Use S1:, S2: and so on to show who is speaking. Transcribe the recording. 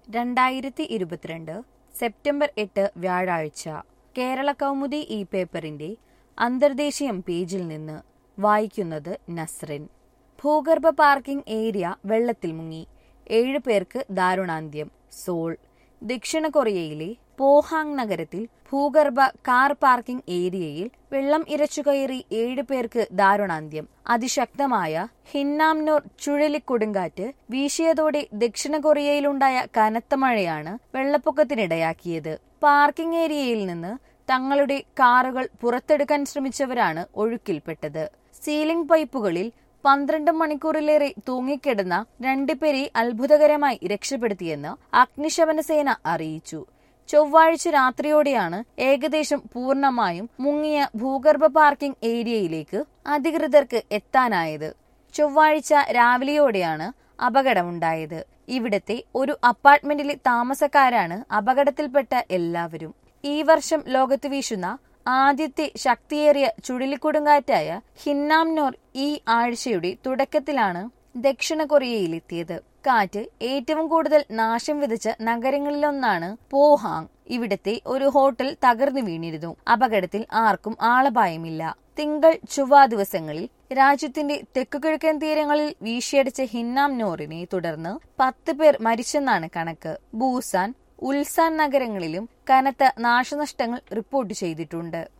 S1: 2022 September 8 വ്യാഴാഴ്ച കേരള കൗമുദി ഈ പേപ്പറിന്റെ അന്തർദേശീയം പേജിൽ നിന്ന് വായിക്കുന്നത് നസ്റിൻ. ഭൂഗർഭ പാർക്കിംഗ് ഏരിയ വെള്ളത്തിൽ മുങ്ങി, 7 പേർക്ക് ദാരുണാന്ത്യം. സോൾ. ദക്ഷിണ കൊറിയയിലെ പോഹാങ് നഗരത്തിൽ ഭൂഗർഭ കാർ പാർക്കിംഗ് ഏരിയയിൽ വെള്ളം ഇരച്ചുകയറി 7 പേർക്ക് ദാരുണാന്ത്യം. അതിശക്തമായ ഹിന്നാംനോർ ചുഴലിക്കൊടുങ്കാറ്റ് വീശിയതോടെ ദക്ഷിണ കൊറിയയിലുണ്ടായ കനത്ത മഴയാണ് വെള്ളപ്പൊക്കത്തിനിടയാക്കിയത്. പാർക്കിംഗ് ഏരിയയിൽ നിന്ന് തങ്ങളുടെ കാറുകൾ പുറത്തെടുക്കാൻ ശ്രമിച്ചവരാണ് ഒഴുക്കിൽപ്പെട്ടത്. സീലിംഗ് പൈപ്പുകളിൽ 12 മണിക്കൂറിലേറെ തൂങ്ങിക്കിടന്ന 2 പേരെ അത്ഭുതകരമായി രക്ഷപ്പെടുത്തിയെന്ന് അഗ്നിശമന സേന അറിയിച്ചു. ചൊവ്വാഴ്ച രാത്രിയോടെയാണ് ഏകദേശം പൂർണ്ണമായും മുങ്ങിയ ഭൂഗർഭ പാർക്കിംഗ് ഏരിയയിലേക്ക് അധികൃതർക്ക് എത്താനായത്. ചൊവ്വാഴ്ച രാവിലെയോടെയാണ് അപകടമുണ്ടായത്. ഇവിടത്തെ ഒരു അപ്പാർട്ട്മെന്റിലെ താമസക്കാരാണ് അപകടത്തിൽപ്പെട്ട എല്ലാവരും. ഈ വർഷം ലോകത്ത് വീശുന്ന ആദ്യത്തെ ശക്തിയേറിയ ചുഴലിക്കൊടുങ്കാറ്റായ ഹിന്നാംനോർ ഈ ആഴ്ചയുടെ തുടക്കത്തിലാണ് ദക്ഷിണ കൊറിയയിലെത്തിയത്. കാറ്റ് ഏറ്റവും കൂടുതൽ നാശം വിതച്ച നഗരങ്ങളിലൊന്നാണ് പോഹാങ്. ഇവിടത്തെ ഒരു ഹോട്ടൽ തകർന്നു വീണിരുന്നു. അപകടത്തിൽ ആർക്കും ആളപായമില്ല. തിങ്കൾ ചൊവ്വ ദിവസങ്ങളിൽ രാജ്യത്തിന്റെ തെക്കുകിഴക്കൻ തീരങ്ങളിൽ വീശിയടിച്ച ഹിന്നാംനോറിനെ തുടർന്ന് 10 പേർ മരിച്ചെന്നാണ് കണക്ക്. ബൂസാൻ, ഉൽസാൻ നഗരങ്ങളിലും കനത്ത നാശനഷ്ടങ്ങൾ റിപ്പോർട്ട് ചെയ്തിട്ടുണ്ട്.